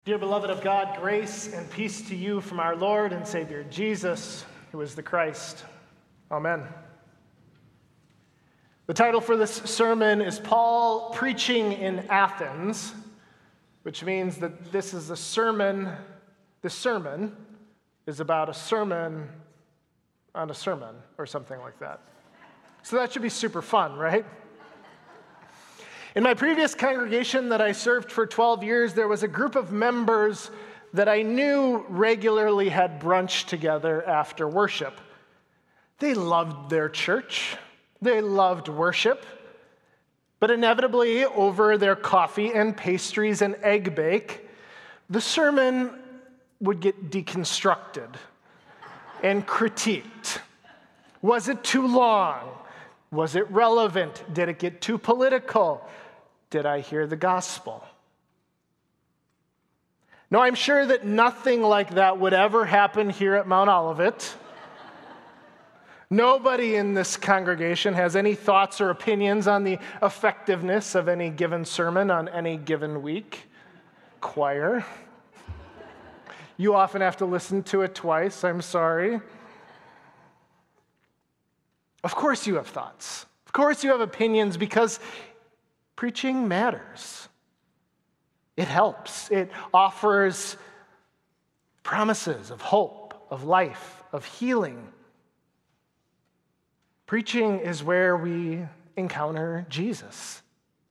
Dear beloved of God, grace and peace to you from our Lord and Savior Jesus, who is the Christ. Amen. The title for this sermon is Paul Preaching in Athens, which means that this sermon is about a sermon on a sermon or something like that. So that should be super fun, right? In my previous congregation that I served for 12 years, there was a group of members that I knew regularly had brunch together after worship. They loved their church. They loved worship. But inevitably, over their coffee and pastries and egg bake, the sermon would get deconstructed and critiqued. Was it too long? Was it relevant? Did it get too political? Did I hear the gospel? No, I'm sure that nothing like that would ever happen here at Mount Olivet. Nobody in this congregation has any thoughts or opinions on the effectiveness of any given sermon on any given week. Choir. You often have to listen to it twice, I'm sorry. Of course you have thoughts. Of course you have opinions, because preaching matters. It helps. It offers promises of hope, of life, of healing. Preaching is where we encounter Jesus.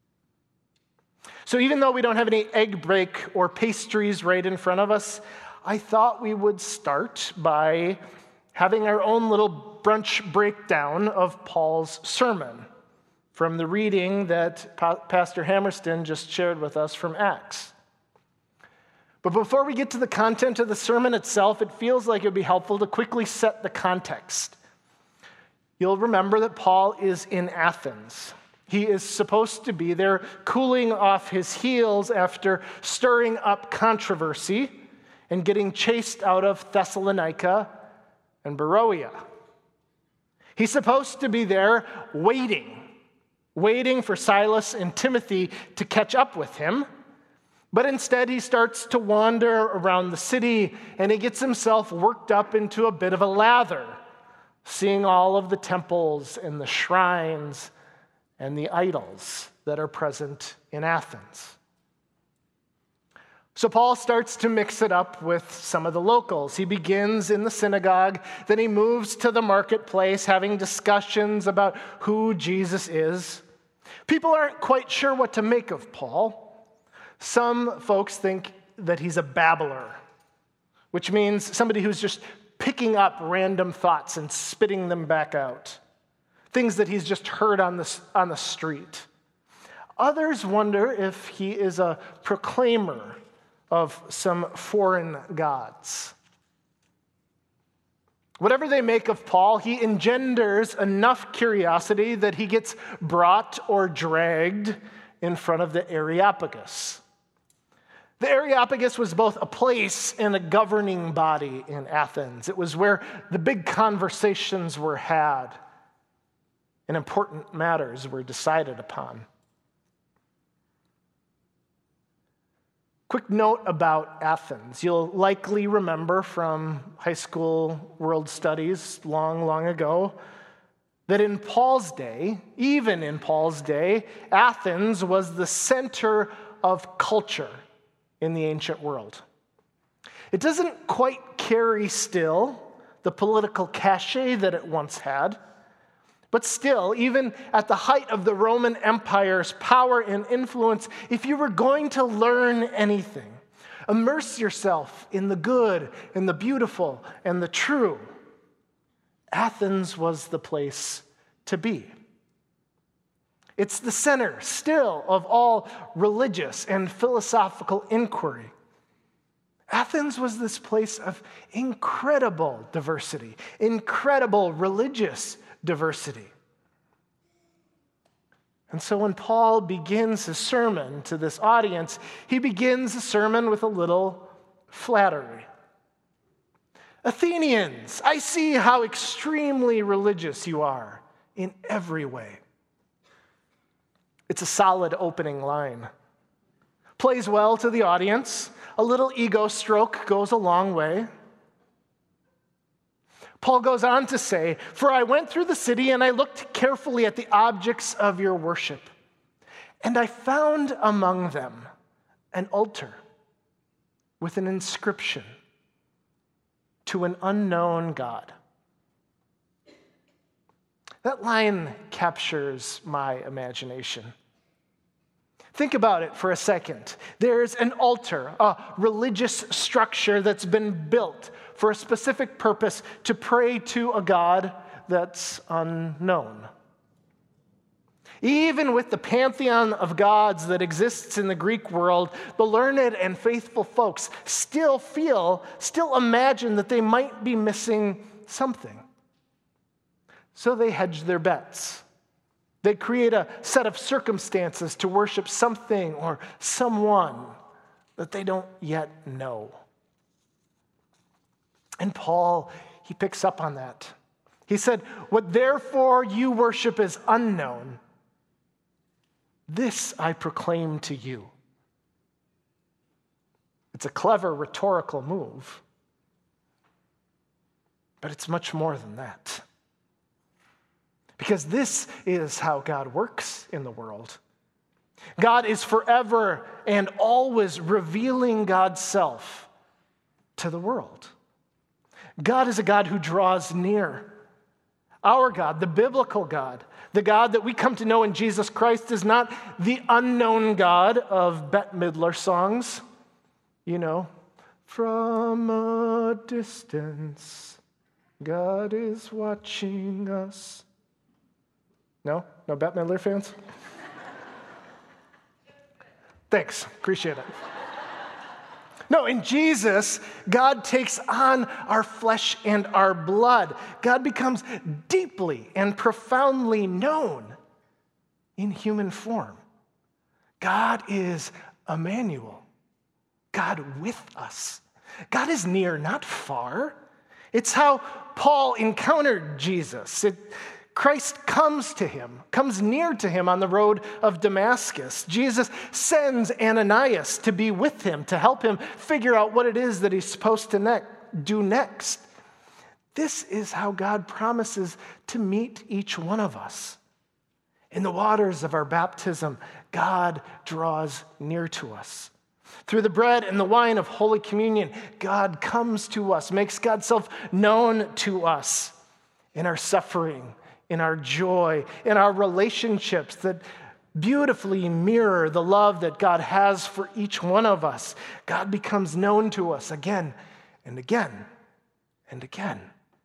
So even though we don't have any egg bake or pastries right in front of us, I thought we would start by having our own little brunch breakdown of Paul's sermon from the reading that Pastor Hammerston just shared with us from Acts. But before we get to the content of the sermon itself, it feels like it would be helpful to quickly set the context. You'll remember that Paul is in Athens. He is supposed to be there cooling off his heels after stirring up controversy and getting chased out of Thessalonica and Beroea. He's supposed to be there waiting for Silas and Timothy to catch up with him. But instead, he starts to wander around the city, and he gets himself worked up into a bit of a lather, seeing all of the temples and the shrines and the idols that are present in Athens. So Paul starts to mix it up with some of the locals. He begins in the synagogue, then he moves to the marketplace, having discussions about who Jesus is. People aren't quite sure what to make of Paul. Some folks think that he's a babbler, which means somebody who's just picking up random thoughts and spitting them back out, things that he's just heard on the street. Others wonder if he is a proclaimer of some foreign gods. Whatever they make of Paul, he engenders enough curiosity that he gets brought or dragged in front of the Areopagus. The Areopagus was both a place and a governing body in Athens. It was where the big conversations were had and important matters were decided upon. Quick note about Athens. You'll likely remember from high school world studies long ago that in Paul's day, even in Paul's day, Athens was the center of culture in the ancient world. It doesn't quite carry still the political cachet that it once had, but still, even at the height of the Roman Empire's power and influence, if you were going to learn anything, immerse yourself in the good and the beautiful and the true, Athens was the place to be. It's the center still of all religious and philosophical inquiry. Athens was this place of incredible diversity, incredible religious diversity. And so when Paul begins his sermon to this audience, he begins the sermon with a little flattery. Athenians, I see how extremely religious you are in every way. It's a solid opening line. Plays well to the audience. a little ego stroke goes a long way. Paul goes on to say, "For I went through the city and I looked carefully at the objects of your worship, and I found among them an altar with an inscription, 'To an unknown God.'" That line captures my imagination. Think about it for a second. There's an altar, a religious structure that's been built for a specific purpose to pray to a God that's unknown. Even with the pantheon of gods that exists in the Greek world, the learned and faithful folks still imagine that they might be missing something. So they hedge their bets. They create a set of circumstances to worship something or someone that they don't yet know. And Paul, he picks up on that. He said, "What therefore you worship is unknown. This I proclaim to you." It's a clever rhetorical move, but it's much more than that. Because this is how God works in the world. God is forever and always revealing God's self to the world. God is a God who draws near. Our God, the biblical God, the God that we come to know in Jesus Christ, is not the unknown God of Bette Midler songs. You know, from a distance, God is watching us. No Bette Midler fans? Thanks, appreciate it. No, in Jesus, God takes on our flesh and our blood. God becomes deeply and profoundly known in human form. God is Emmanuel, God with us. God is near, not far. It's how Paul encountered Jesus. Christ comes near to him on the road of Damascus. Jesus sends Ananias to be with him, to help him figure out what it is that he's supposed to do next. This is how God promises to meet each one of us. In the waters of our baptism, God draws near to us. Through the bread and the wine of Holy Communion, God comes to us, makes God's self known to us in our suffering, in our joy, in our relationships that beautifully mirror the love that God has for each one of us. God becomes known to us again and again and again.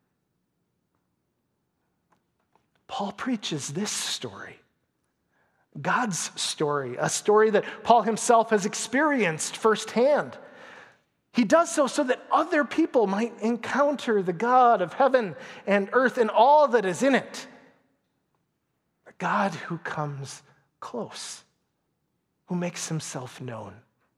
Paul preaches this story, God's story, a story that Paul himself has experienced firsthand. He does so that other people might encounter the God of heaven and earth and all that is in it. A God who comes close, who makes himself known.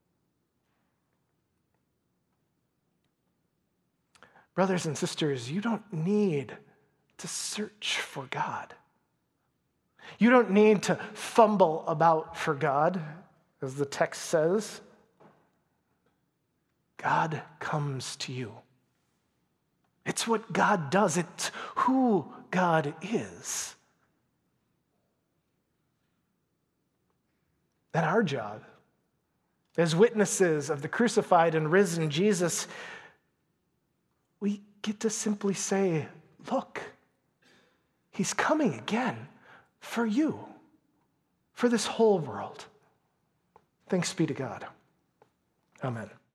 Brothers and sisters, you don't need to search for God. You don't need to fumble about for God, as the text says. God comes to you. It's what God does. It's who God is. And our job, as witnesses of the crucified and risen Jesus, we get to simply say, look, he's coming again for you, for this whole world. Thanks be to God. Amen.